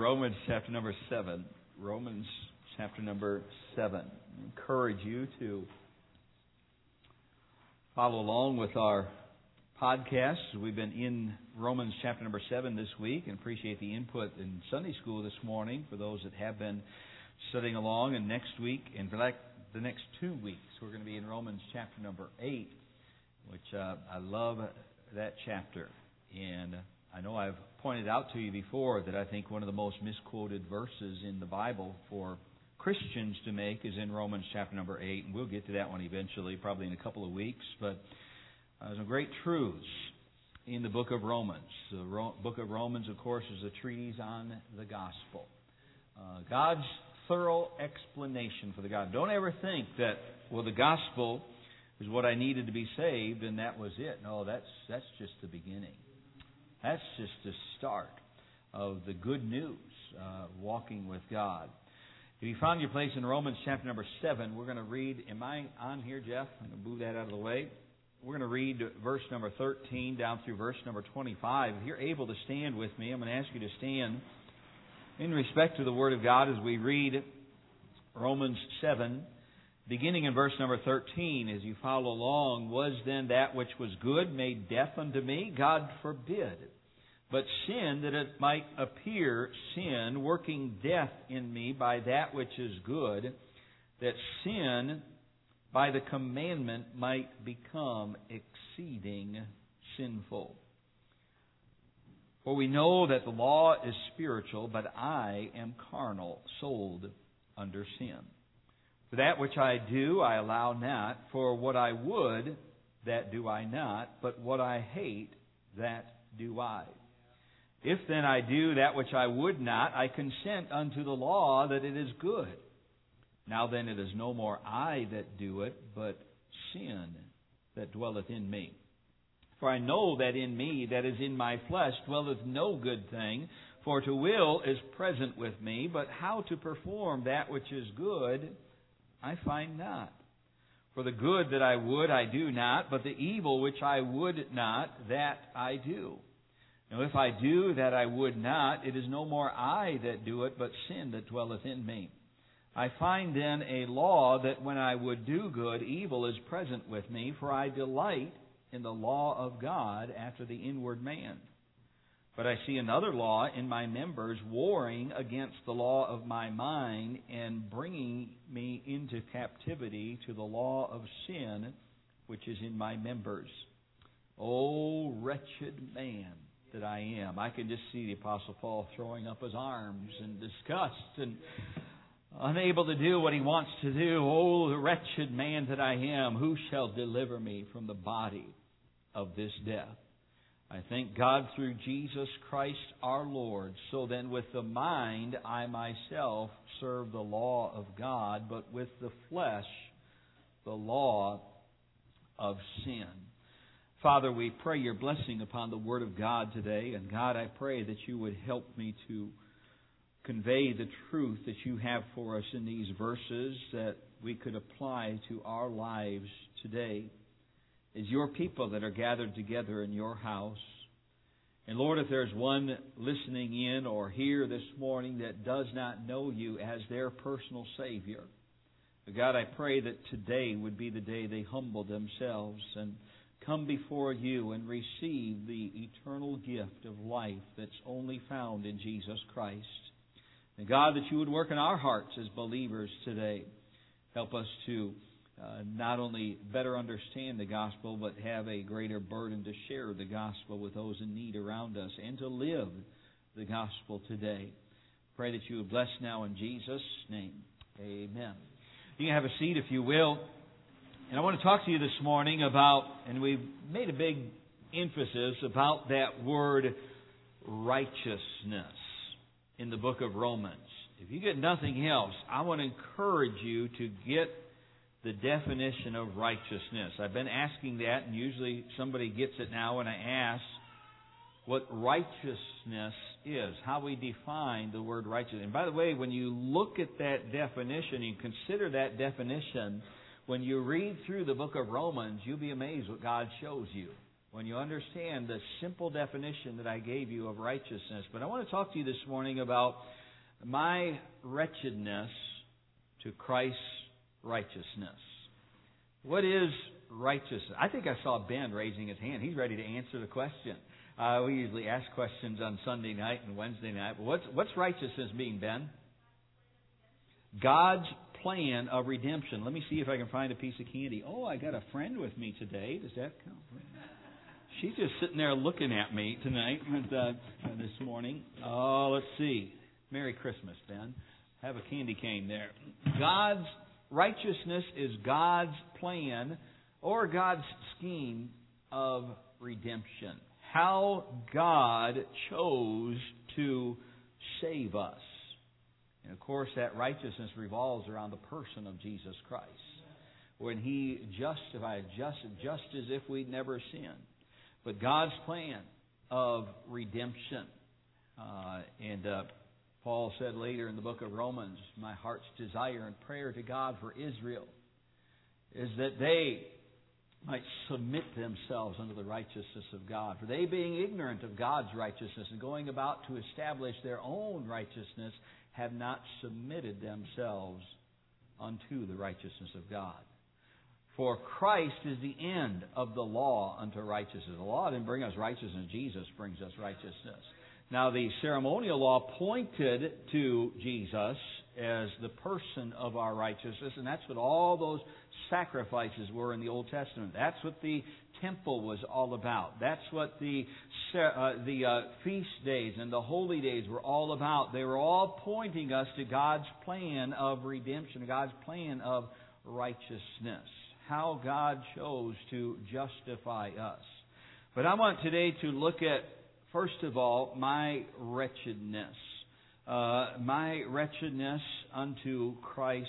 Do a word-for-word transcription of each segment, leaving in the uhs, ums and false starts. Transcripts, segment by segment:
Romans chapter number seven. Romans chapter number seven. I encourage you to follow along with our podcast. We've been in Romans chapter number seven this week, and appreciate the input in Sunday school this morning for those that have been studying along. And next week, and for like the next two weeks, we're going to be in Romans chapter number eight, which uh, I love that chapter. And I know I've pointed out to you before that I think one of the most misquoted verses in the Bible for Christians to make is in Romans chapter number eight, and we'll get to that one eventually, probably in a couple of weeks. But uh, there's some great truths in the book of Romans. The Ro- book of Romans, of course, is a treatise on the gospel. Uh, God's thorough explanation for the gospel. Don't ever think that, well, the gospel is what I needed to be saved, and that was it. No, that's that's just the beginning. That's just the start of the good news, uh, walking with God. If you found your place in Romans chapter number seven, we're going to read, am I on here, Jeff? I'm going to move that out of the way. We're going to read verse number thirteen down through verse number twenty-five. If you're able to stand with me, I'm going to ask you to stand in respect to the Word of God as we read Romans seven, beginning in verse number thirteen. As you follow along, was then that which was good made death unto me? God forbid. But sin, that it might appear sin, working death in me by that which is good, that sin by the commandment might become exceeding sinful. For we know that the law is spiritual, but I am carnal, sold under sin. For that which I do, I allow not. For what I would, that do I not. But what I hate, that do I. If then I do that which I would not, I consent unto the law that it is good. Now then it is no more I that do it, but sin that dwelleth in me. For I know that in me, that is in my flesh, dwelleth no good thing. For to will is present with me, but how to perform that which is good, I find not. For the good that I would, I do not, but the evil which I would not, that I do. Now if I do that I would not, it is no more I that do it, but sin that dwelleth in me. I find then a law that when I would do good, evil is present with me, for I delight in the law of God after the inward man. But I see another law in my members, warring against the law of my mind, and bringing me into captivity to the law of sin, which is in my members. O wretched man that I am. I can just see the Apostle Paul throwing up his arms in disgust and unable to do what he wants to do. O the wretched man that I am, who shall deliver me from the body of this death? I thank God through Jesus Christ our Lord. So then with the mind I myself serve the law of God, but with the flesh the law of sin. Father, we pray your blessing upon the Word of God today. And God, I pray that you would help me to convey the truth that you have for us in these verses that we could apply to our lives today as your people that are gathered together in your house. And Lord, if there's one listening in or here this morning that does not know you as their personal Savior, God, I pray that today would be the day they humble themselves and come before you and receive the eternal gift of life that's only found in Jesus Christ. And God, that you would work in our hearts as believers today. Help us to uh, not only better understand the gospel, but have a greater burden to share the gospel with those in need around us and to live the gospel today. Pray that you would bless now in Jesus' name. Amen. You can have a seat if you will. And I want to talk to you this morning about, and we've made a big emphasis about that word righteousness in the book of Romans. If you get nothing else, I want to encourage you to get the definition of righteousness. I've been asking that, and usually somebody gets it now when I ask what righteousness is, how we define the word righteousness. And by the way, when you look at that definition, you consider that definition, when you read through the book of Romans, you'll be amazed what God shows you. when you understand the simple definition that I gave you of righteousness. But I want to talk to you this morning about my wretchedness to Christ's righteousness. What is righteousness? I think I saw Ben raising his hand. He's ready to answer the question. Uh, we usually ask questions on Sunday night and Wednesday night. But what's, what's righteousness mean, Ben? God's plan of redemption. Let me see if I can find a piece of candy. Oh, I got a friend with me today. Does that count? She's just sitting there looking at me tonight, uh, this morning. Oh, let's see. Merry Christmas, Ben. Have a candy cane there. God's righteousness is God's plan or God's scheme of redemption. How God chose to save us. And of course, that righteousness revolves around the person of Jesus Christ. When He justified, just, just as if we'd never sinned. But God's plan of redemption. Uh, and uh, Paul said later in the book of Romans, my heart's desire and prayer to God for Israel is that they might submit themselves unto the righteousness of God. For they, being ignorant of God's righteousness and going about to establish their own righteousness, have not submitted themselves unto the righteousness of God. For Christ is the end of the law unto righteousness. The law didn't bring us righteousness. Jesus brings us righteousness. Now, the ceremonial law pointed to Jesus as the person of our righteousness, and that's what all those sacrifices were in the Old Testament. That's what the temple was all about. That's what the uh, the uh, feast days and the holy days were all about. They were all pointing us to God's plan of redemption, God's plan of righteousness. How God chose to justify us. But I want today to look at, first of all, my wretchedness. Uh, my wretchedness unto Christ's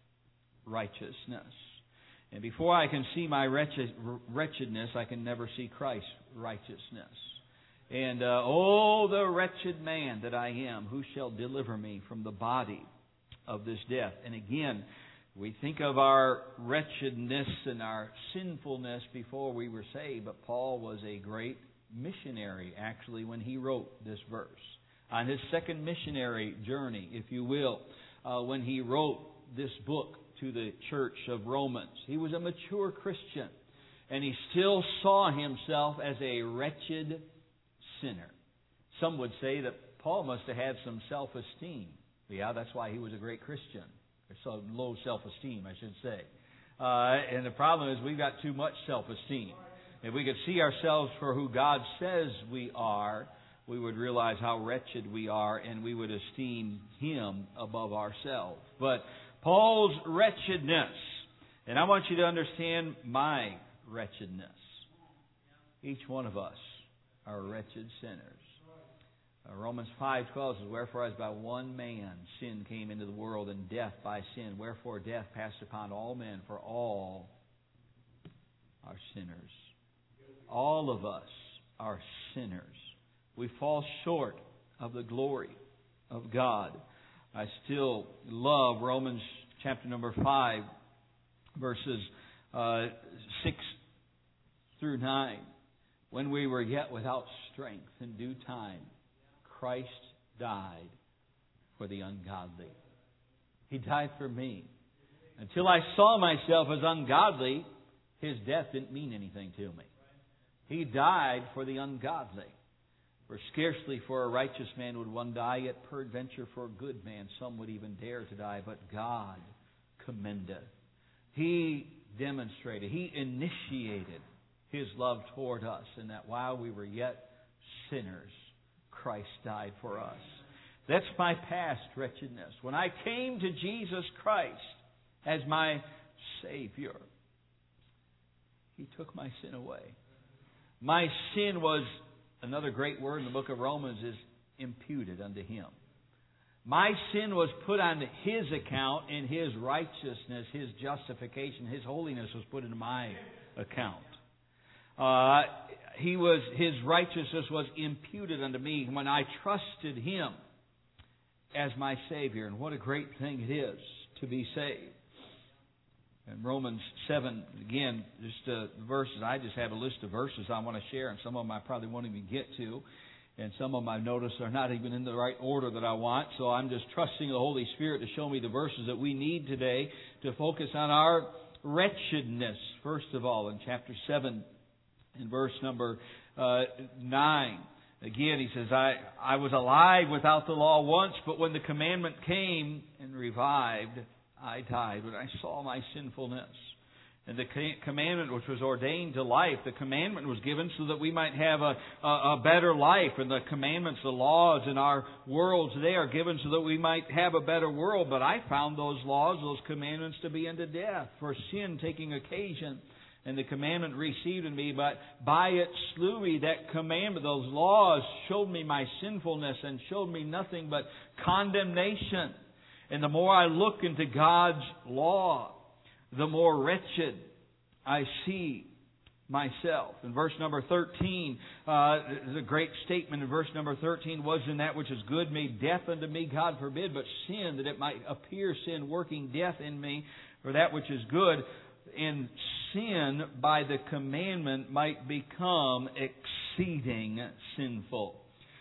righteousness. And before I can see my wretched, wretchedness, I can never see Christ's righteousness. And, uh, oh, the wretched man that I am, who shall deliver me from the body of this death? And again, we think of our wretchedness and our sinfulness before we were saved, but Paul was a great missionary, actually, when he wrote this verse. On his second missionary journey, if you will, uh, when he wrote this book to the church of Romans. He was a mature Christian, and he still saw himself as a wretched sinner. Some would say that Paul must have had some self-esteem. Yeah, that's why he was a great Christian. Or so low self-esteem, I should say. Uh, and the problem is we've got too much self-esteem. If we could see ourselves for who God says we are, we would realize how wretched we are, and we would esteem Him above ourselves. But Paul's wretchedness, and I want you to understand my wretchedness. Each one of us are wretched sinners. Uh, Romans five twelve says, wherefore as by one man sin came into the world, and death by sin. Wherefore death passed upon all men, for all are sinners. All of us are sinners. We fall short of the glory of God. I still love Romans chapter number five, verses uh, six through nine. When we were yet without strength, in due time, Christ died for the ungodly. He died for me. Until I saw myself as ungodly, His death didn't mean anything to me. He died for the ungodly. For scarcely for a righteous man would one die, yet peradventure for a good man some would even dare to die. But God commendeth. He demonstrated, He initiated His love toward us, in that while we were yet sinners, Christ died for us. That's my past wretchedness. When I came to Jesus Christ as my Savior, He took my sin away. My sin was, another great word in the book of Romans is imputed unto Him. My sin was put on His account, and His righteousness, His justification, His holiness was put into my account. Uh, he was His righteousness was imputed unto me when I trusted Him as my Savior. And what a great thing it is to be saved. In Romans seven, again, just uh, verses. I just have a list of verses I want to share, and some of them I probably won't even get to. And some of them I've noticed are not even in the right order that I want. So I'm just trusting the Holy Spirit to show me the verses that we need today to focus on our wretchedness. First of all, in chapter seven, in verse number uh, nine. Again, he says, I, I was alive without the law once, but when the commandment came and revived, I died when I saw my sinfulness. And the commandment which was ordained to life, the commandment was given so that we might have a, a, a better life. And the commandments, the laws in our world today are given so that we might have a better world. But I found those laws, those commandments to be unto death, for sin taking occasion. And the commandment received in me, but by it slew me. That commandment, those laws showed me my sinfulness and showed me nothing but condemnation. And the more I look into God's law, the more wretched I see myself. In verse number thirteen, uh, the great statement in verse number thirteen was, in that which is good made death unto me, God forbid, but sin, that it might appear sin working death in me, for that which is good, in sin by the commandment might become exceeding sinful.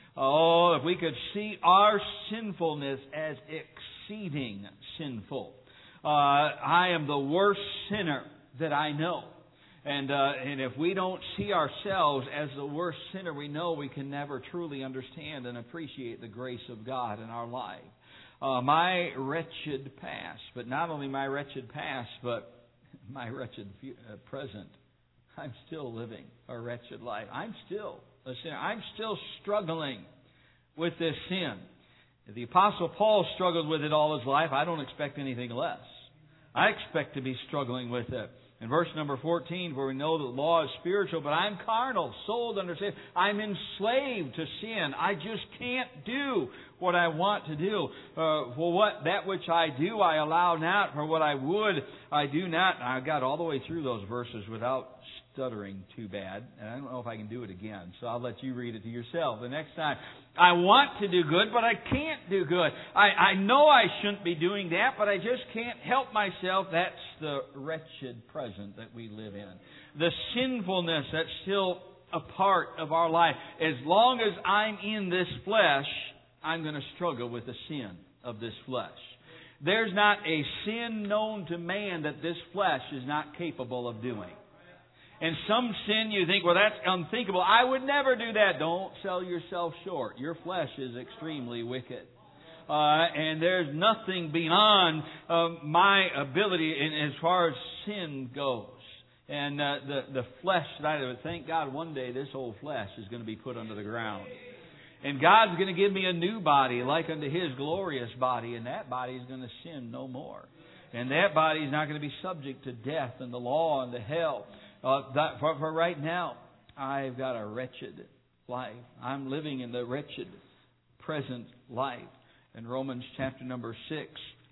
Oh, if we could see our sinfulness as exceeding sinful. Uh, I am the worst sinner that I know. And uh, and if we don't see ourselves as the worst sinner we know, we can never truly understand and appreciate the grace of God in our life. Uh, my wretched past, but not only my wretched past, but my wretched uh, present. I'm still living a wretched life. I'm still a sinner. I'm still struggling with this sin. If the Apostle Paul struggled with it all his life, I don't expect anything less. I expect to be struggling with it. In verse number fourteen, where we know that the law is spiritual, but I'm carnal, sold under sin. I'm enslaved to sin. I just can't do what I want to do. Uh, for what that which I do, I allow not. For what I would, I do not. And I got all the way through those verses without stuttering too bad. And I don't know if I can do it again. So I'll let you read it to yourself the next time. I want to do good, but I can't do good. I, I know I shouldn't be doing that, but I just can't help myself. That's the wretched present that we live in. The sinfulness that's still a part of our life. As long as I'm in this flesh, I'm going to struggle with the sin of this flesh. There's not a sin known to man that this flesh is not capable of doing. And some sin you think, well, that's unthinkable. I would never do that. Don't sell yourself short. Your flesh is extremely wicked. Uh, and there's nothing beyond uh, my ability in, as far as sin goes. And uh, the, the flesh side of it, thank God one day this old flesh is going to be put under the ground. And God's going to give me a new body like unto His glorious body. And that body is going to sin no more. And that body is not going to be subject to death and the law and the hell. Uh, that, for, for right now, I've got a wretched life. I'm living in the wretched present life. In Romans chapter number six,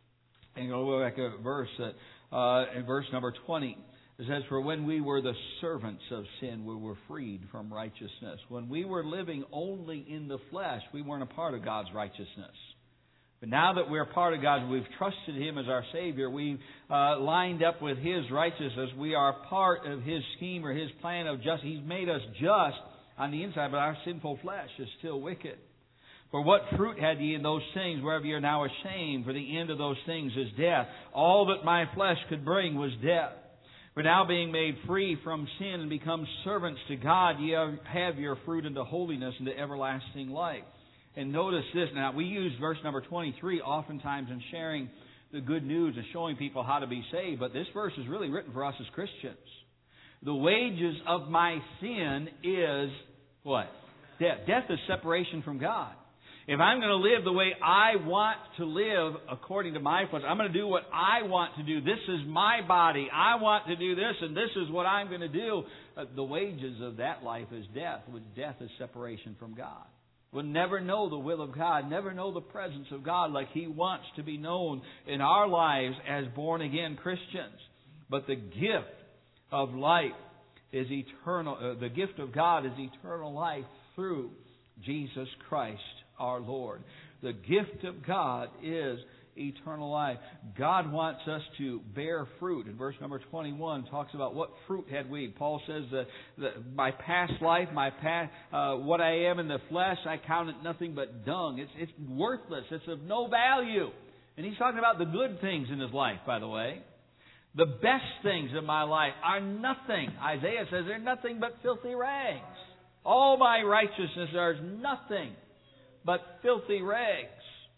and go back to verse, uh, uh, in verse number twenty, it says, for when we were the servants of sin, we were freed from righteousness. When we were living only in the flesh, we weren't a part of God's righteousness. But now that we're part of God, we've trusted Him as our Savior, we've uh, lined up with His righteousness. We are part of His scheme or His plan of justice. He's made us just on the inside, but our sinful flesh is still wicked. For what fruit had ye in those things whereof ye are now ashamed? For the end of those things is death. All that my flesh could bring was death. For now being made free from sin and become servants to God, ye have your fruit into holiness and to everlasting life. And notice this. Now, we use verse number twenty-three oftentimes in sharing the good news and showing people how to be saved. But this verse is really written for us as Christians. The wages of my sin is what? Death. Death is separation from God. If I'm going to live the way I want to live according to my flesh, I'm going to do what I want to do. This is my body. I want to do this, and this is what I'm going to do. Uh, the wages of that life is death, which death is separation from God. We'll never know the will of God, never know the presence of God like He wants to be known in our lives as born-again Christians. But the gift of life is eternal. Uh, the gift of God is eternal life through Jesus Christ our Lord. The gift of God is eternal life. God wants us to bear fruit. In verse number twenty-one talks about what fruit had we. Paul says that, that my past life, my past, uh, what I am in the flesh, I count it nothing but dung. It's, it's worthless. It's of no value. And he's talking about the good things in his life, by the way. The best things in my life are nothing. Isaiah says they're nothing but filthy rags. All my righteousness are nothing but filthy rags.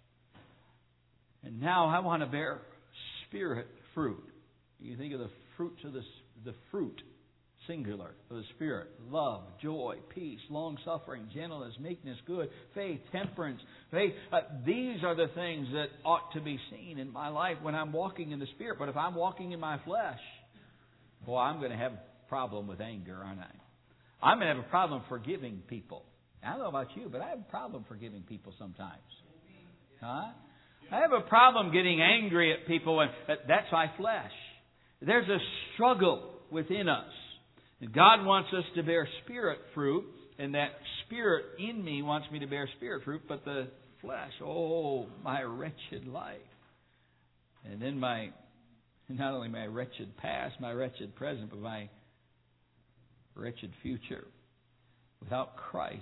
And now I want to bear Spirit fruit. You think of the fruits of the, the fruit, singular, of the Spirit. Love, joy, peace, long-suffering, gentleness, meekness, good, faith, temperance. Faith. Uh, these are the things that ought to be seen in my life when I'm walking in the Spirit. But if I'm walking in my flesh, boy, I'm going to have a problem with anger, aren't I? I'm going to have a problem forgiving people. I don't know about you, but I have a problem forgiving people sometimes. Huh? I have a problem getting angry at people, and that's my flesh. There's a struggle within us. And God wants us to bear Spirit fruit, and that Spirit in me wants me to bear Spirit fruit, but the flesh, oh, my wretched life. And then my, not only my wretched past, my wretched present, but my wretched future. Without Christ,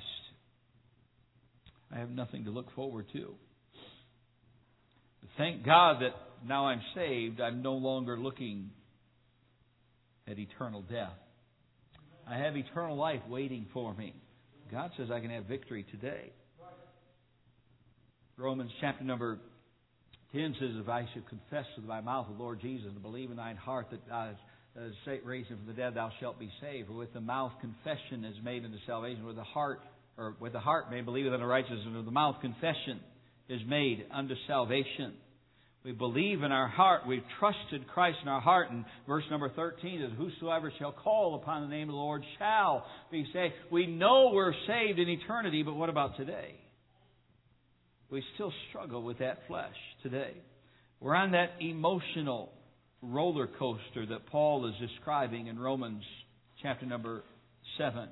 I have nothing to look forward to. Thank God that now I'm saved, I'm no longer looking at eternal death. I have eternal life waiting for me. God says I can have victory today. Romans chapter number ten says, if I should confess with my mouth the Lord Jesus and believe in thine heart that God has raised him from the dead, thou shalt be saved. For with the mouth confession is made unto salvation. With the heart, or with the heart may believe unto righteousness, and with the mouth confession is made unto salvation. We believe in our heart. We've trusted Christ in our heart. And verse number thirteen is, whosoever shall call upon the name of the Lord shall be saved. We know we're saved in eternity, but what about today? We still struggle with that flesh today. We're on that emotional roller coaster that Paul is describing in Romans chapter number seven.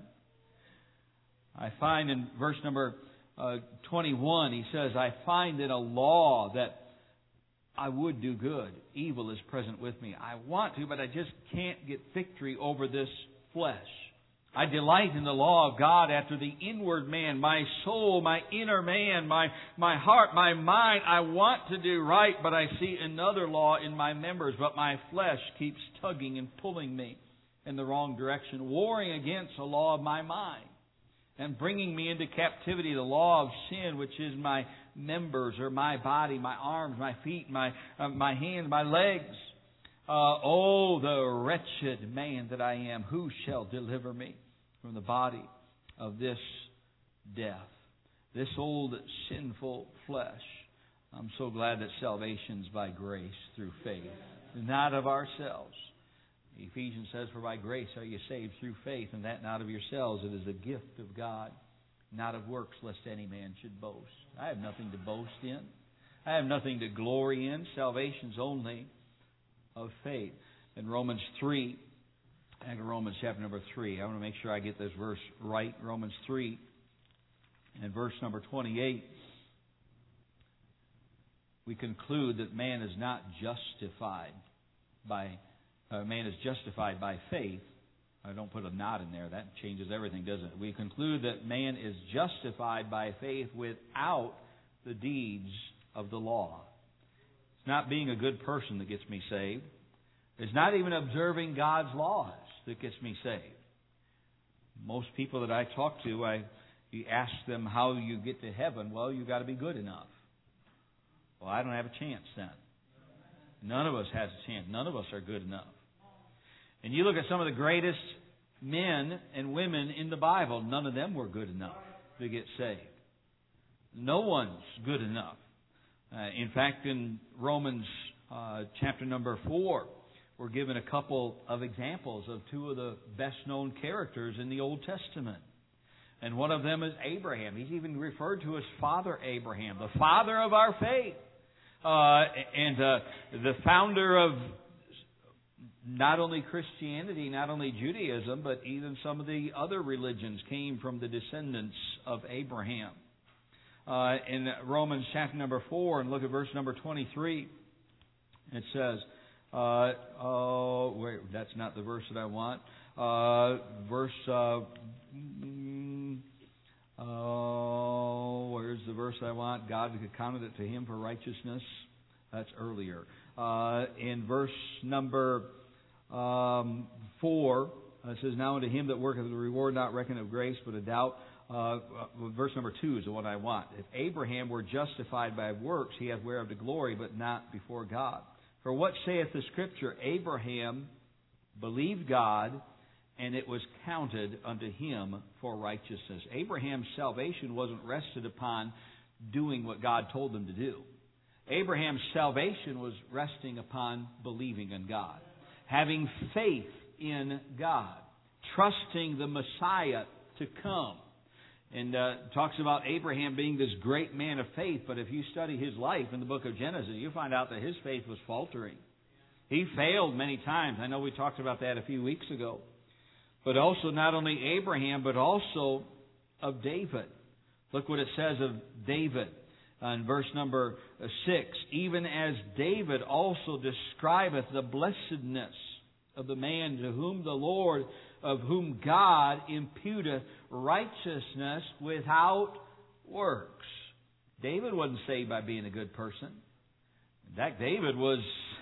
I find in verse number uh, twenty-one, he says, I find in a law that I would do good. Evil is present with me. I want to, but I just can't get victory over this flesh. I delight in the law of God after the inward man, my soul, my inner man, my, my heart, my mind. I want to do right, but I see another law in my members, but my flesh keeps tugging and pulling me in the wrong direction, warring against the law of my mind and bringing me into captivity, the law of sin, which is my members, or my body, my arms, my feet, my uh, my hands, my legs. Uh, oh, the wretched man that I am, who shall deliver me from the body of this death, this old sinful flesh? I'm so glad that salvation's by grace through faith, not of ourselves. Ephesians says, for by grace are you saved through faith, and that not of yourselves. It is a gift of God, not of works, lest any man should boast. I have nothing to boast in. I have nothing to glory in. Salvation's only of faith. In Romans three, and Romans chapter number three, I want to make sure I get this verse right. Romans three, and verse number twenty-eight, we conclude that man is not justified by Uh, man is justified by faith. I don't put a not in there. That changes everything, doesn't it? We conclude that man is justified by faith without the deeds of the law. It's not being a good person that gets me saved. It's not even observing God's laws that gets me saved. Most people that I talk to, I you ask them how you get to heaven. Well, you've got to be good enough. Well, I don't have a chance then. None of us has a chance. None of us are good enough. And you look at some of the greatest men and women in the Bible, none of them were good enough to get saved. No one's good enough. Uh, in fact, in Romans uh, chapter number four, we're given a couple of examples of two of the best-known characters in the Old Testament. And one of them is Abraham. He's even referred to as Father Abraham, the father of our faith. Uh, and uh, the founder of not only Christianity, not only Judaism, but even some of the other religions came from the descendants of Abraham. Uh, in Romans chapter number four, and look at verse number twenty-three. It says, uh, oh, wait, that's not the verse that I want. Uh, verse, uh, mm, oh, where's the verse I want? God accounted it to him for righteousness. That's earlier. Uh, in verse number um, four, it says, now unto him that worketh the reward not reckoned of grace, but a doubt. Uh, verse number two is the one I want. If Abraham were justified by works, he hath whereof to glory, but not before God. For what saith the Scripture? Abraham believed God, and it was counted unto him for righteousness. Abraham's salvation wasn't rested upon doing what God told him to do. Abraham's salvation was resting upon believing in God, having faith in God, trusting the Messiah to come. And uh, talks about Abraham being this great man of faith, but if you study his life in the book of Genesis, you find out that his faith was faltering. He failed many times. I know we talked about that a few weeks ago. But also not only Abraham, but also of David. Look what it says of David in verse number six. Even as David also describeth the blessedness of the man to whom the Lord, of whom God imputeth righteousness without works. David wasn't saved by being a good person. In fact, David was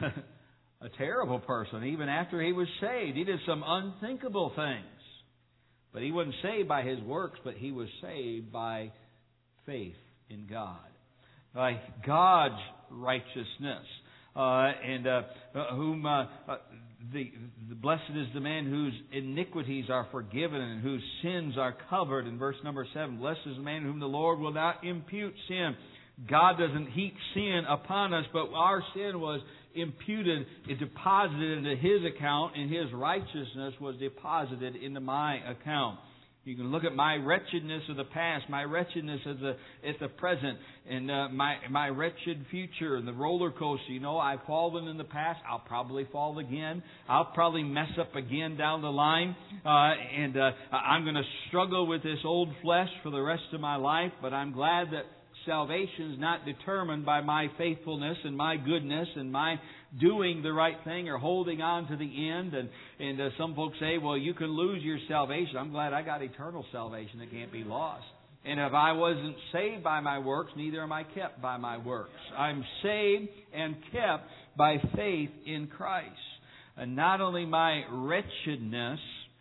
a terrible person. Even after he was saved, he did some unthinkable things. But he wasn't saved by his works, but he was saved by faith in God, by God's righteousness. Uh, and uh, whom uh, uh, the, the blessed is the man whose iniquities are forgiven and whose sins are covered. In verse number seven, blessed is the man whom the Lord will not impute sin. God doesn't heap sin upon us, but our sin was imputed, it deposited into His account, and His righteousness was deposited into my account. You can look at my wretchedness of the past, my wretchedness of the at the present, and uh, my my wretched future, and the roller coaster. You know, I've fallen in the past. I'll probably fall again. I'll probably mess up again down the line, uh, and uh, I'm going to struggle with this old flesh for the rest of my life. But I'm glad that salvation is not determined by my faithfulness and my goodness and my doing the right thing or holding on to the end. And, and uh, some folks say, well, you can lose your salvation. I'm glad I got eternal salvation that can't be lost. And if I wasn't saved by my works, neither am I kept by my works. I'm saved and kept by faith in Christ. And not only my wretchedness,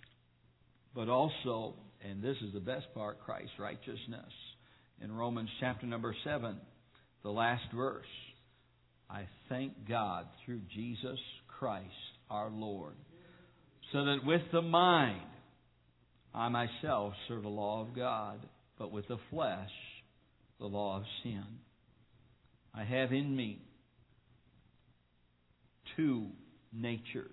but also, and this is the best part, Christ's righteousness. In Romans chapter number seven, the last verse, I thank God through Jesus Christ our Lord, so that with the mind I myself serve the law of God, but with the flesh the law of sin. I have in me two natures,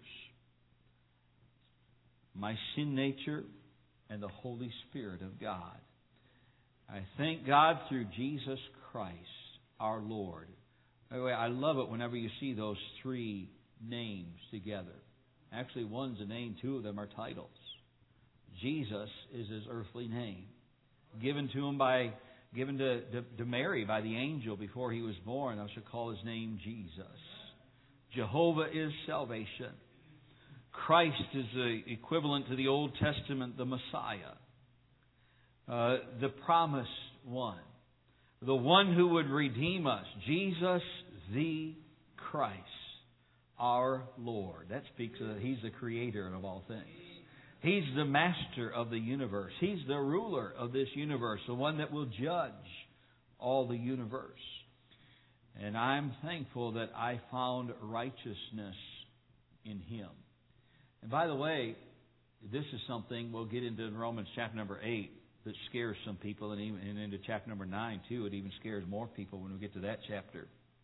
my sin nature and the Holy Spirit of God. I thank God through Jesus Christ, our Lord. By the way, I love it whenever you see those three names together. Actually, one's a name, two of them are titles. Jesus is His earthly name, given to him by, given to, to, to Mary by the angel before He was born. I should call His name Jesus. Jehovah is salvation. Christ is the equivalent to the Old Testament, the Messiah. Uh, the promised one, the one who would redeem us, Jesus the Christ, our Lord. That speaks of, He's the creator of all things. He's the master of the universe. He's the ruler of this universe, the one that will judge all the universe. And I'm thankful that I found righteousness in Him. And by the way, this is something we'll get into in Romans chapter number eight. That scares some people, and even and into chapter number nine too. It even scares more people when we get to that chapter.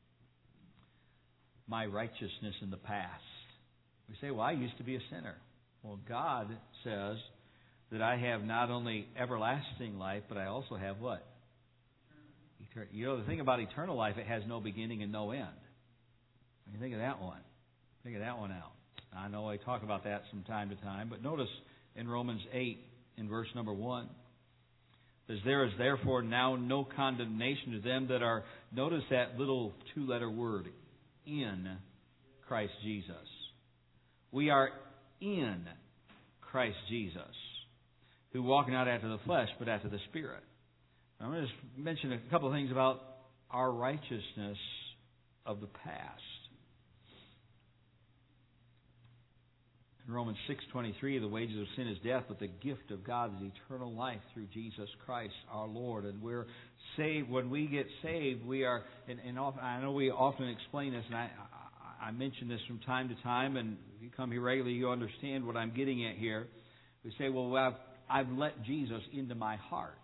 My righteousness in the past. We say, well, I used to be a sinner. Well, God says that I have not only everlasting life, but I also have what? Etern- you know, the thing about eternal life, it has no beginning and no end. When you think of that one, think of that one out. I know I talk about that from time to time, but notice in Romans eight, in verse number one, It says, there is therefore now no condemnation to them that are, notice that little two-letter word, in Christ Jesus. We are in Christ Jesus, who walk not after the flesh, but after the Spirit. I'm going to just mention a couple of things about our righteousness of the past. In Romans six twenty-three, the wages of sin is death, but the gift of God is eternal life through Jesus Christ our Lord. And we're saved. When we get saved, we are, and, and often, I know we often explain this, and I, I, I mention this from time to time, and if you come here regularly, you understand what I'm getting at here. We say, well, I've, I've let Jesus into my heart.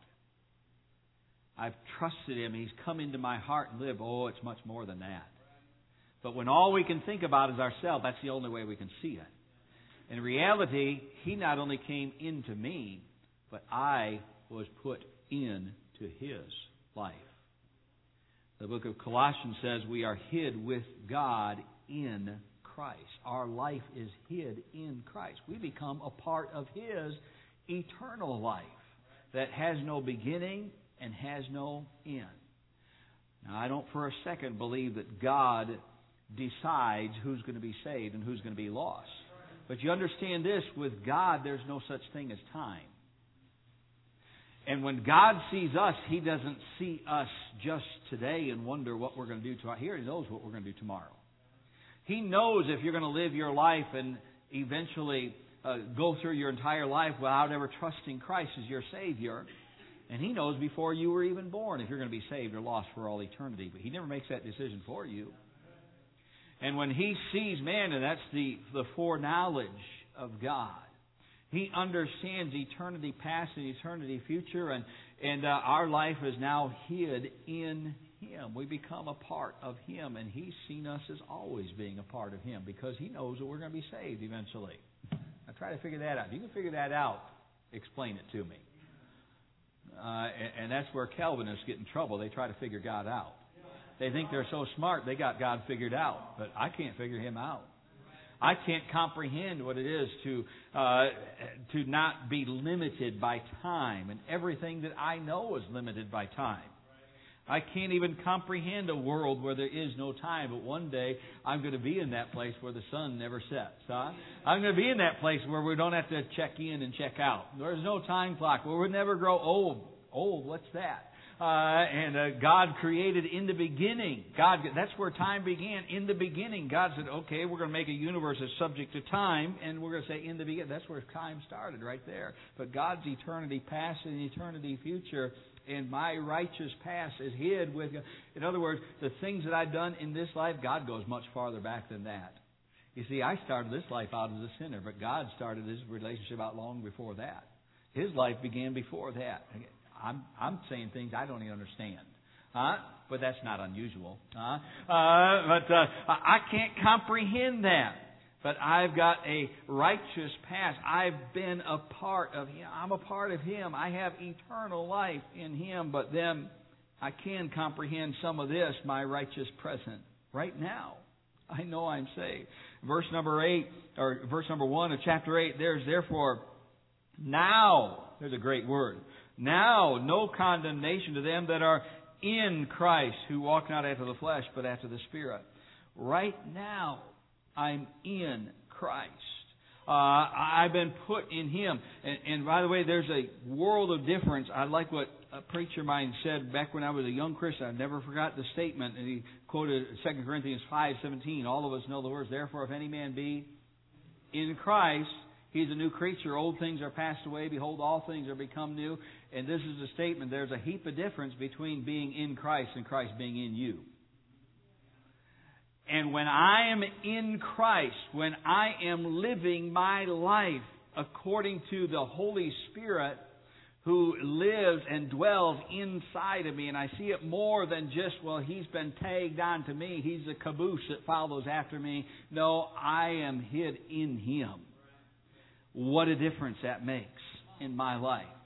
I've trusted Him. He's come into my heart and lived. Oh, it's much more than that. But when all we can think about is ourselves, that's the only way we can see it. In reality, He not only came into me, but I was put into His life. The book of Colossians says we are hid with God in Christ. Our life is hid in Christ. We become a part of His eternal life that has no beginning and has no end. Now, I don't for a second believe that God decides who's going to be saved and who's going to be lost. But you understand this, with God, there's no such thing as time. And when God sees us, He doesn't see us just today and wonder what we're going to do tomorrow. He already knows what we're going to do tomorrow. He knows if you're going to live your life and eventually uh, go through your entire life without ever trusting Christ as your Savior. And He knows before you were even born if you're going to be saved or lost for all eternity. But He never makes that decision for you. And when He sees man, and that's the, the foreknowledge of God, He understands eternity past and eternity future, and, and uh, our life is now hid in Him. We become a part of Him, and He's seen us as always being a part of Him because He knows that we're going to be saved eventually. Now try to figure that out. If you can figure that out, explain it to me. Uh, and, and that's where Calvinists get in trouble. They try to figure God out. They think they're so smart, they got God figured out. But I can't figure Him out. I can't comprehend what it is to uh, to not be limited by time. And everything that I know is limited by time. I can't even comprehend a world where there is no time. But one day, I'm going to be in that place where the sun never sets. Huh? I'm going to be in that place where we don't have to check in and check out. There's no time clock, where we'll never grow old. Old, what's that? Uh, and uh, God created in the beginning. God, that's where time began. In the beginning, God said, okay, we're going to make a universe that's subject to time. And we're going to say in the beginning. That's where time started, right there. But God's eternity past and eternity future, and my righteous past is hid with God. In other words, the things that I've done in this life, God goes much farther back than that. You see, I started this life out as a sinner, but God started His relationship out long before that. His life began before that. I'm I'm saying things I don't even understand. Huh? But that's not unusual. Huh? Uh, but uh, I can't comprehend that. But I've got a righteous past. I've been a part of Him. I'm a part of Him. I have eternal life in Him. But then I can comprehend some of this, my righteous present, right now. I know I'm saved. Verse number eight, or verse number one of chapter eight, there's therefore now, there's a great word, now no condemnation to them that are in Christ, who walk not after the flesh, but after the Spirit. Right now, I'm in Christ. Uh, I've been put in Him. And, and by the way, there's a world of difference. I like what a preacher of mine said back when I was a young Christian. I never forgot the statement. And he quoted Second Corinthians five seventeen. All of us know the words, therefore, if any man be in Christ, he's a new creature. Old things are passed away. Behold, all things are become new. And this is a statement. There's a heap of difference between being in Christ and Christ being in you. And when I am in Christ, when I am living my life according to the Holy Spirit who lives and dwells inside of me, and I see it more than just, well, He's been tagged on to me. He's the caboose that follows after me. No, I am hid in Him. What a difference that makes in my life.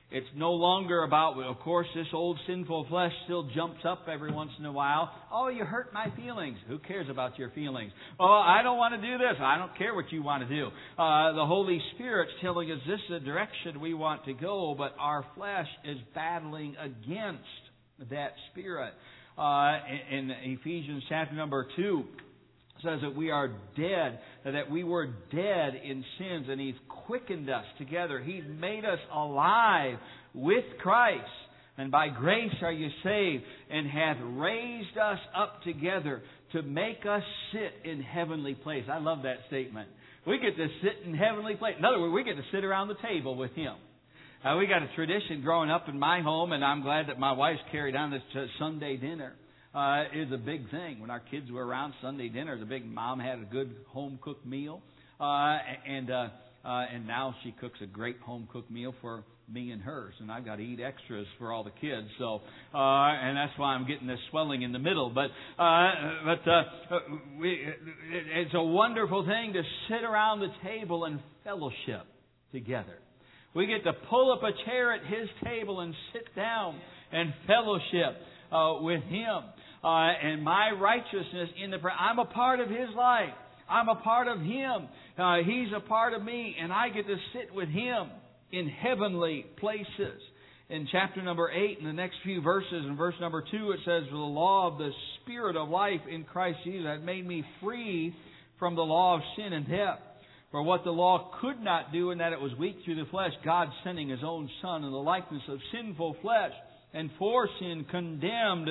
It's no longer about, well, of course, this old sinful flesh still jumps up every once in a while. Oh, you hurt my feelings. Who cares about your feelings? Oh, I don't want to do this. I don't care what you want to do. Uh, the Holy Spirit's telling us this is the direction we want to go, but our flesh is battling against that Spirit. Uh, in, in Ephesians chapter number two, says that we are dead, that we were dead in sins, and He's quickened us together. He's made us alive with Christ. And by grace are you saved, and hath raised us up together to make us sit in heavenly place. I love that statement. We get to sit in heavenly place. In other words, we get to sit around the table with Him. Uh, we got a tradition growing up in my home, and I'm glad that my wife's carried on this uh, Sunday dinner. Uh, is a big thing. When our kids were around, Sunday dinner is a big. Mom had a good home cooked meal, uh, and uh, uh, and now she cooks a great home cooked meal for me and hers, and I've got to eat extras for all the kids. So, uh, and that's why I'm getting this swelling in the middle. But uh, but uh, we, it, it's a wonderful thing to sit around the table and fellowship together. We get to pull up a chair at His table and sit down and fellowship uh, with Him. Uh, and my righteousness in the I'm a part of His life. I'm a part of Him. Uh, he's a part of me, and I get to sit with Him in heavenly places. In chapter number eight, in the next few verses, in verse number two, it says, "For the law of the Spirit of life in Christ Jesus hath made me free from the law of sin and death. For what the law could not do, in that it was weak through the flesh, God sending His own Son in the likeness of sinful flesh, and for sin condemned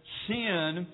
sin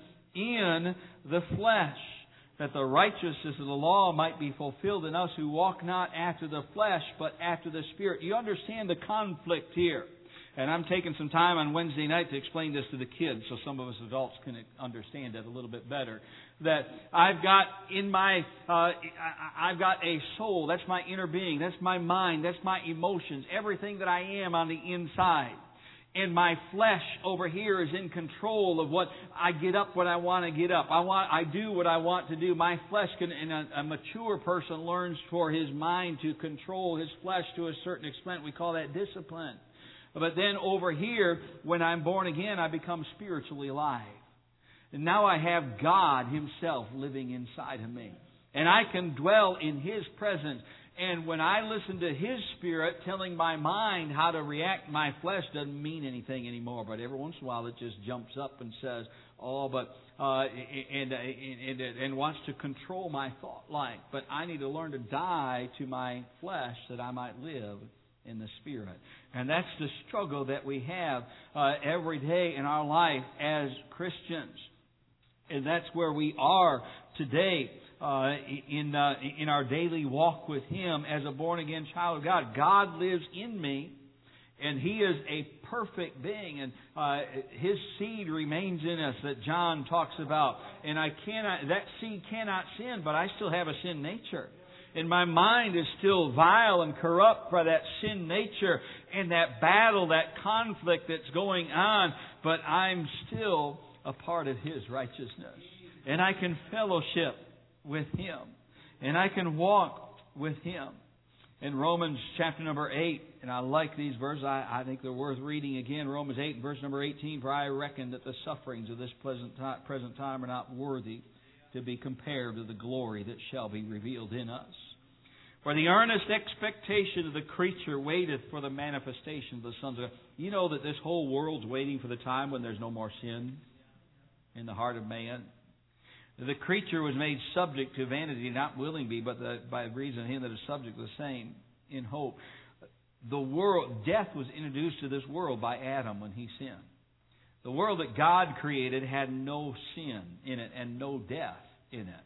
in the flesh, that the righteousness of the law might be fulfilled in us who walk not after the flesh, but after the Spirit." You understand the conflict here. And I'm taking some time on Wednesday night to explain this to the kids so some of us adults can understand it a little bit better. That I've got in my, uh, I've got a soul. That's my inner being. That's my mind. That's my emotions. Everything that I am on the inside. And my flesh over here is in control of what I get up when I want to get up. I want, I do what I want to do. My flesh can, and a, a mature person learns for his mind to control his flesh to a certain extent. We call that discipline. But then over here, when I'm born again, I become spiritually alive. And now I have God Himself living inside of me. And I can dwell in His presence. And when I listen to His Spirit telling my mind how to react, my flesh doesn't mean anything anymore. But every once in a while it just jumps up and says, oh, but, uh, and, and, and, and wants to control my thought life. But I need to learn to die to my flesh that I might live in the Spirit. And that's the struggle that we have uh, every day in our life as Christians. And that's where we are today. Uh, in uh, in our daily walk with Him as a born-again child of God. God lives in me, and He is a perfect being, and uh, His seed remains in us that John talks about. And I cannot, that seed cannot sin, but I still have a sin nature. And my mind is still vile and corrupt by that sin nature and that battle, that conflict that's going on, but I'm still a part of His righteousness. And I can fellowship with Him. And I can walk with Him. In Romans chapter number eight, and I like these verses, I, I think they're worth reading again. Romans eight, verse number eighteen, "For I reckon that the sufferings of this present time, present time are not worthy to be compared to the glory that shall be revealed in us. For the earnest expectation of the creature waiteth for the manifestation of the sons of God." You know that this whole world's waiting for the time when there's no more sin in the heart of man. The creature was made subject to vanity, not willing to be, but the, by reason of him that is subject to the same, in hope. The world, death was introduced to this world by Adam when he sinned. The world that God created had no sin in it and no death in it.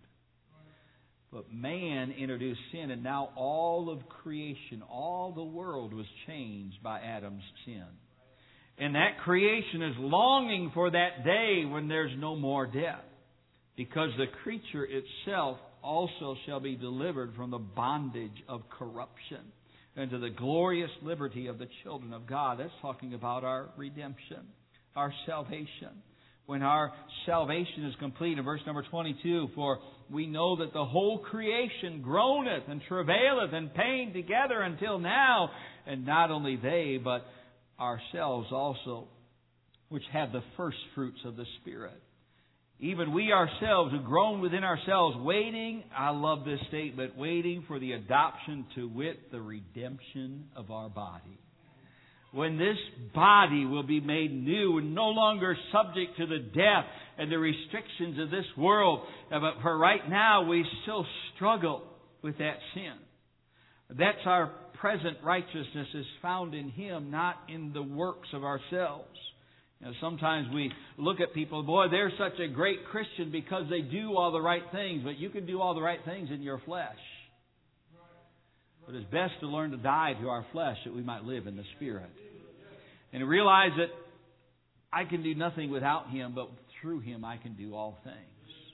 But man introduced sin, and now all of creation, all the world was changed by Adam's sin. And that creation is longing for that day when there's no more death. Because the creature itself also shall be delivered from the bondage of corruption into the glorious liberty of the children of God. That's talking about our redemption, our salvation. When our salvation is complete, in verse number twenty-two, "For we know that the whole creation groaneth and travaileth in pain together until now. And not only they, but ourselves also, which have the first fruits of the Spirit. Even we ourselves who groan within ourselves, waiting, I love this statement, waiting for the adoption, to wit, the redemption of our body. When this body will be made new and no longer subject to the death and the restrictions of this world. But for right now, we still struggle with that sin. That's our present righteousness is found in Him, not in the works of ourselves. You know, sometimes we look at people, boy, they're such a great Christian because they do all the right things. But you can do all the right things in your flesh. But it's best to learn to die to our flesh that we might live in the Spirit. And realize that I can do nothing without Him, but through Him I can do all things.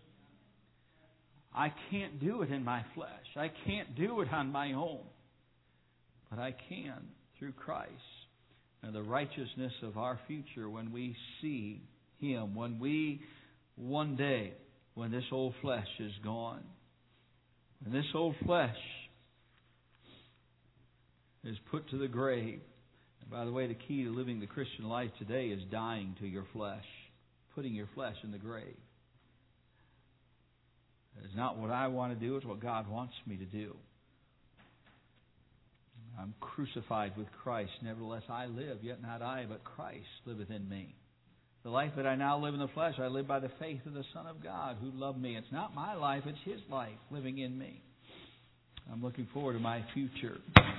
I can't do it in my flesh. I can't do it on my own. But I can through Christ. And the righteousness of our future when we see Him. When we, one day, when this old flesh is gone. When this old flesh is put to the grave. And by the way, the key to living the Christian life today is dying to your flesh. Putting your flesh in the grave. It's not what I want to do, it's what God wants me to do. I'm crucified with Christ. Nevertheless, I live, yet not I, but Christ liveth in me. The life that I now live in the flesh, I live by the faith of the Son of God who loved me. It's not my life, it's His life living in me. I'm looking forward to my future,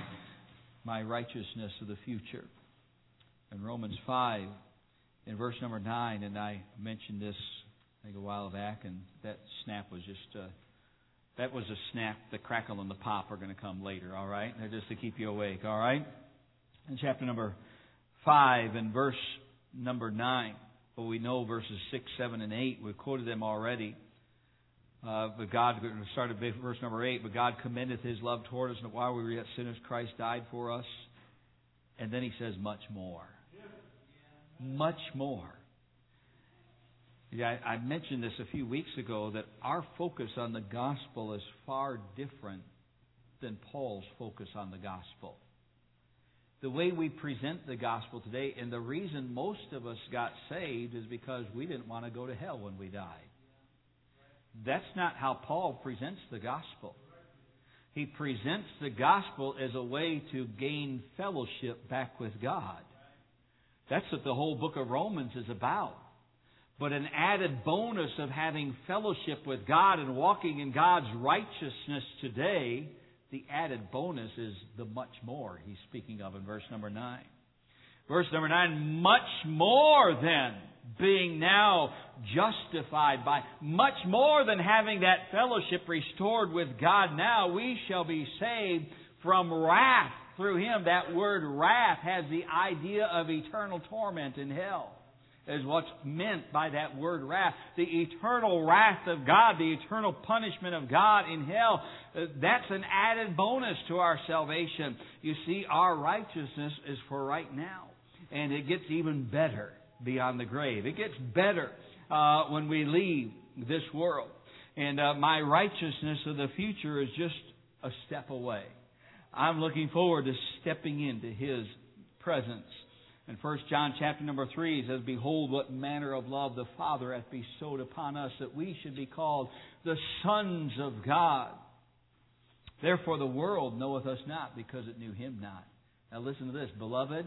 my righteousness of the future. In Romans five, in verse number nine, and I mentioned this I think a while back, and that snap was just, uh, that was a snap. The crackle and the pop are going to come later, all right? They're just to keep you awake, all right? In chapter number five and verse number nine, well, we know verses six, seven, and eight. We've quoted them already. Uh, but God, we started at verse number eight, but God commendeth His love toward us, and while we were yet sinners, Christ died for us. And then He says, much more. Much more. Yeah, I mentioned this a few weeks ago, that our focus on the gospel is far different than Paul's focus on the gospel. The way we present the gospel today, and the reason most of us got saved is because we didn't want to go to hell when we died. That's not how Paul presents the gospel. He presents the gospel as a way to gain fellowship back with God. That's what the whole book of Romans is about. But an added bonus of having fellowship with God and walking in God's righteousness today, the added bonus is the much more He's speaking of in verse number nine. Verse number nine, much more than being now justified by, much more than having that fellowship restored with God now, we shall be saved from wrath through Him. That word wrath has the idea of eternal torment in hell. Is what's meant by that word wrath. The eternal wrath of God, the eternal punishment of God in hell, that's an added bonus to our salvation. You see, our righteousness is for right now. And it gets even better beyond the grave. It gets better uh, when we leave this world. And uh, my righteousness of the future is just a step away. I'm looking forward to stepping into His presence. In First John chapter number three, it says, behold, what manner of love the Father hath bestowed upon us, that we should be called the sons of God. Therefore the world knoweth us not, because it knew Him not. Now listen to this, beloved,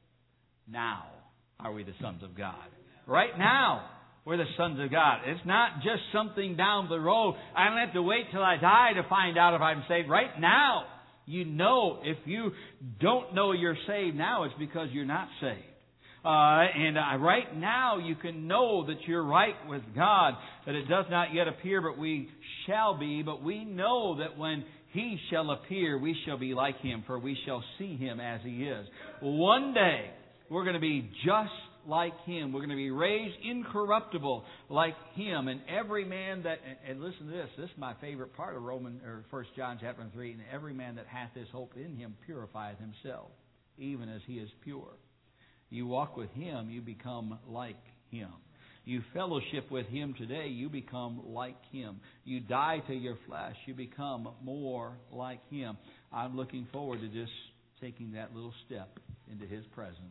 now are we the sons of God. Right now, we're the sons of God. It's not just something down the road. I don't have to wait till I die to find out if I'm saved. Right now, you know, if you don't know you're saved now, it's because you're not saved. Uh, and uh, right now, you can know that you're right with God, that it does not yet appear, but we shall be. But we know that when He shall appear, we shall be like Him, for we shall see Him as He is. One day, we're going to be just like Him. We're going to be raised incorruptible like Him. And every man that, and listen to this, this is my favorite part of Roman or First John chapter three, and every man that hath this hope in Him purifieth himself, even as He is pure. You walk with Him, you become like Him. You fellowship with Him today, you become like Him. You die to your flesh, you become more like Him. I'm looking forward to just taking that little step into His presence.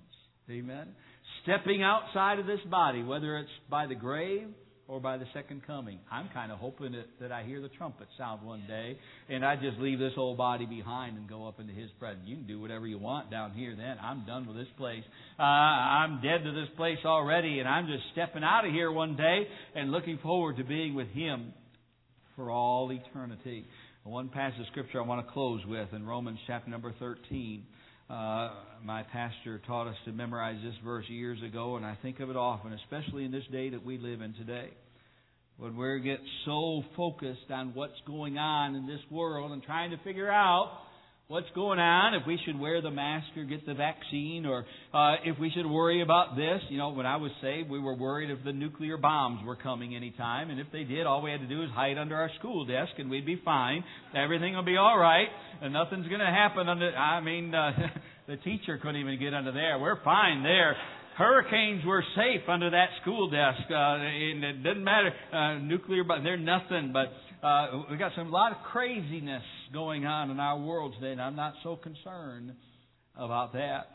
Amen. Stepping outside of this body, whether it's by the grave or by the second coming. I'm kind of hoping that, that I hear the trumpet sound one day and I just leave this old body behind and go up into His presence. You can do whatever you want down here then. I'm done with this place. Uh, I'm dead to this place already, and I'm just stepping out of here one day and looking forward to being with Him for all eternity. One passage of Scripture I want to close with in Romans chapter number thirteen. Uh, my pastor taught us to memorize this verse years ago, and I think of it often, especially in this day that we live in today. When we get so focused on what's going on in this world and trying to figure out what's going on, if we should wear the mask or get the vaccine, or uh, if we should worry about this. You know, when I was saved, we were worried if the nuclear bombs were coming any time, and if they did, all we had to do is hide under our school desk and we'd be fine. Everything will be all right, and nothing's going to happen. Under, I mean, uh, the teacher couldn't even get under there. We're fine there. Hurricanes were safe under that school desk. Uh, and it doesn't matter. Uh, nuclear, but they're nothing. But uh, we got some a lot of craziness going on in our world today, and I'm not so concerned about that.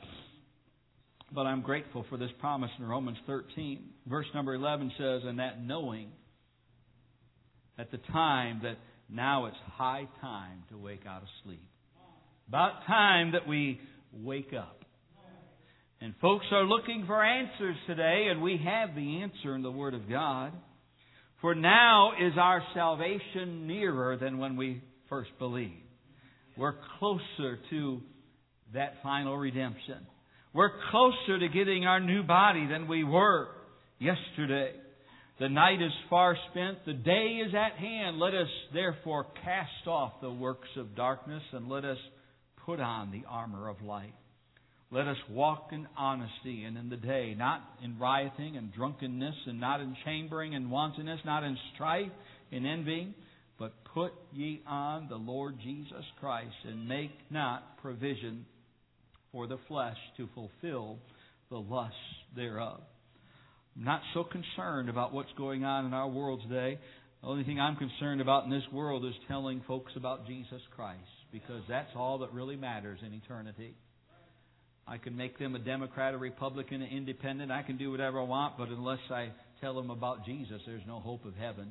But I'm grateful for this promise in Romans thirteen. Verse number eleven says, "And that knowing at the time that now it's high time to wake out of sleep." About time that we wake up. And folks are looking for answers today, and we have the answer in the Word of God. For now is our salvation nearer than when we first believed. We're closer to that final redemption. We're closer to getting our new body than we were yesterday. The night is far spent. The day is at hand. Let us therefore cast off the works of darkness and let us put on the armor of light. Let us walk in honesty and in the day, not in rioting and drunkenness, and not in chambering and wantonness, not in strife and envying, but put ye on the Lord Jesus Christ, and make not provision for the flesh to fulfill the lusts thereof. I'm not so concerned about what's going on in our world today. The only thing I'm concerned about in this world is telling folks about Jesus Christ, because that's all that really matters in eternity. I can make them a Democrat, a Republican, an independent. I can do whatever I want, but unless I tell them about Jesus, there's no hope of heaven.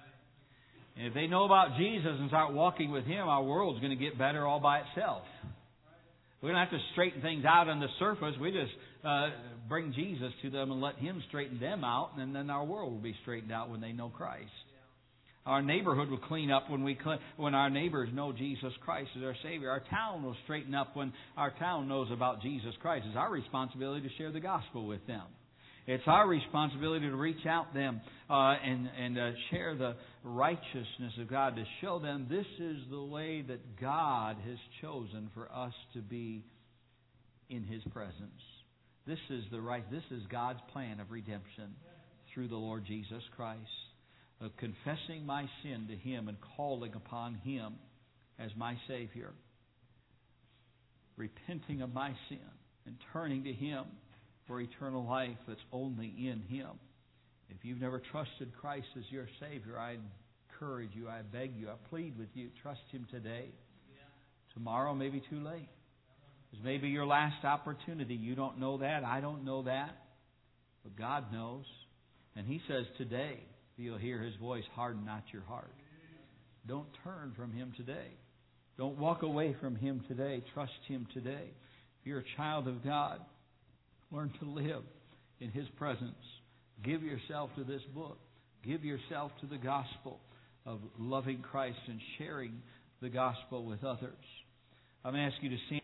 And if they know about Jesus and start walking with Him, our world's going to get better all by itself. We don't have to straighten things out on the surface. We just uh, bring Jesus to them and let Him straighten them out, and then our world will be straightened out when they know Christ. Our neighborhood will clean up when we when our neighbors know Jesus Christ as our Savior. Our town will straighten up when our town knows about Jesus Christ. It's our responsibility to share the gospel with them. It's our responsibility to reach out them uh, and and uh, share the righteousness of God, to show them this is the way that God has chosen for us to be in His presence. This is the right. This is God's plan of redemption through the Lord Jesus Christ. Of confessing my sin to Him and calling upon Him as my Savior. Repenting of my sin and turning to Him for eternal life that's only in Him. If you've never trusted Christ as your Savior, I encourage you, I beg you, I plead with you, trust Him today. Tomorrow may be too late. This may be your last opportunity. You don't know that. I don't know that. But God knows. And He says today, if you'll hear His voice, harden not your heart. Don't turn from Him today. Don't walk away from Him today. Trust Him today. If you're a child of God, learn to live in His presence. Give yourself to this book. Give yourself to the gospel of loving Christ and sharing the gospel with others. I'm going to ask you to stand.